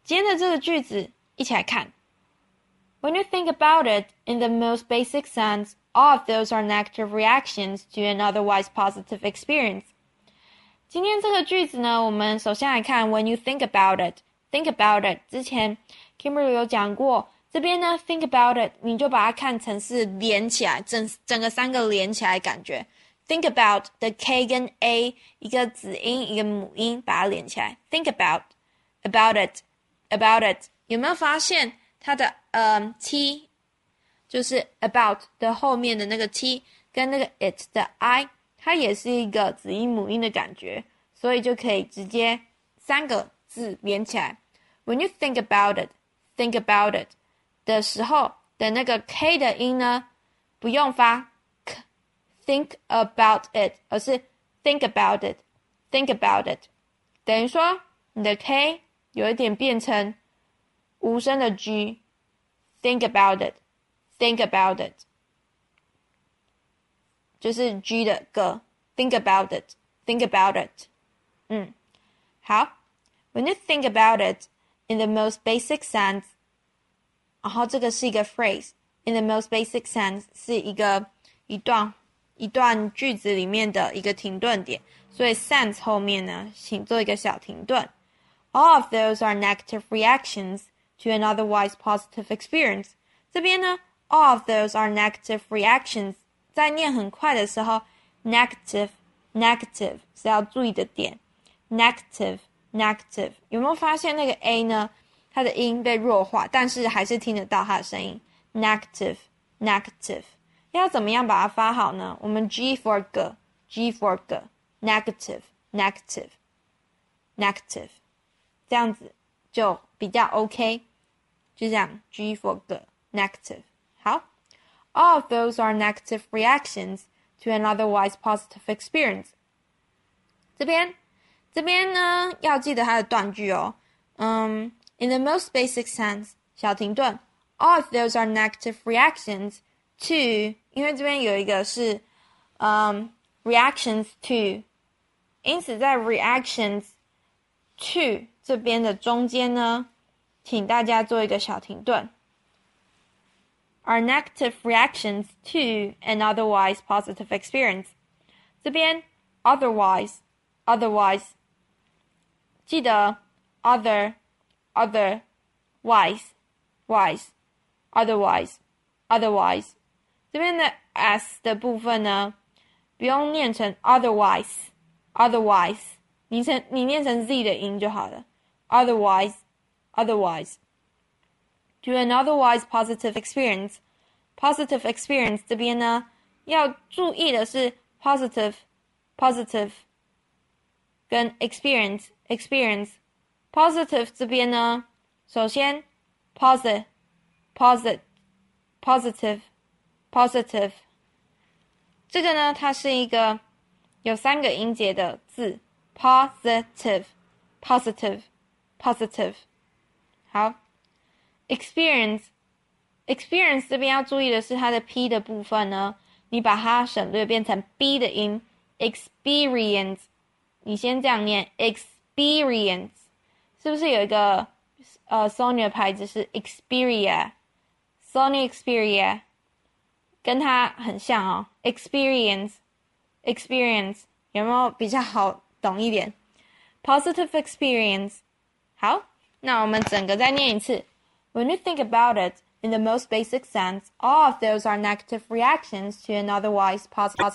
今天的这个句子一起来看。When you think about it, in the most basic sense, all of those are negative reactions to an otherwise positive experience. 今天这个句子呢，我们首先来看 When you think about it. Think about it 之前 Kimberly 有讲过，这边呢 think about it 你就把它看成是连起来，整个三个连起来的感觉。Think about 的 K 跟 A 一个子音一个母音把它连起来。Think about it 有没有发现它的T 就是 about 的后面的那个 T 跟那个 it 的 I 它也是一个子音母音的感觉，所以就可以直接三个字连起来。When you think about it 的时候的那个 K 的音呢，不用发 K think about it 而是 think about it 等于说你的 K 有一点变成无声的 G think about it 就是 G 的歌 think about it 好 When you think about it in the most basic sense 然后这个是一个 phrase in the most basic sense 是一段句子里面的一个停顿点，所以 sense 后面呢请做一个小停顿。All of those are negative reactions to an otherwise positive experience. 这边呢 all of those are negative reactions 在念很快的时候 negative 是要注意的点 negative 有没有发现那个 A 呢它的音被弱化，但是还是听得到它的声音 negative 要怎么样把它发好呢？我们 G for G negative 这样子就比较 OK， 就这样 G for negative 好 All of those are negative reactions to an otherwise positive experience. 这边呢要记得它的断句哦。In the most basic sense 小停顿 All of those are negative reactions to 因为这边有一个是reactions to 因此在 reactions to 这边的中间呢请大家做一个小停顿are negative reactions to an otherwise positive experience. 这边 otherwise 记得 otherwise这边的 s 的部分呢不用念成 otherwise 你念成 z 的音就好了 otherwise to an otherwise positive experience 这边呢要注意的是 positive 跟 experience positive 这边呢首先 positive 这个呢它是一个有三个音节的字 positive 好 experience 这边要注意的是它的 P 的部分呢你把它省略变成 B 的音 experience 你先这样念 experience 是不是有一个Sony 的牌子是 Xperia Sony Xperia 跟它很像哦 experience 有没有比较好懂一点 positive experience 好那我们整个再念一次 When you think about it in the most basic sense all of those are negative reactions to an otherwise positive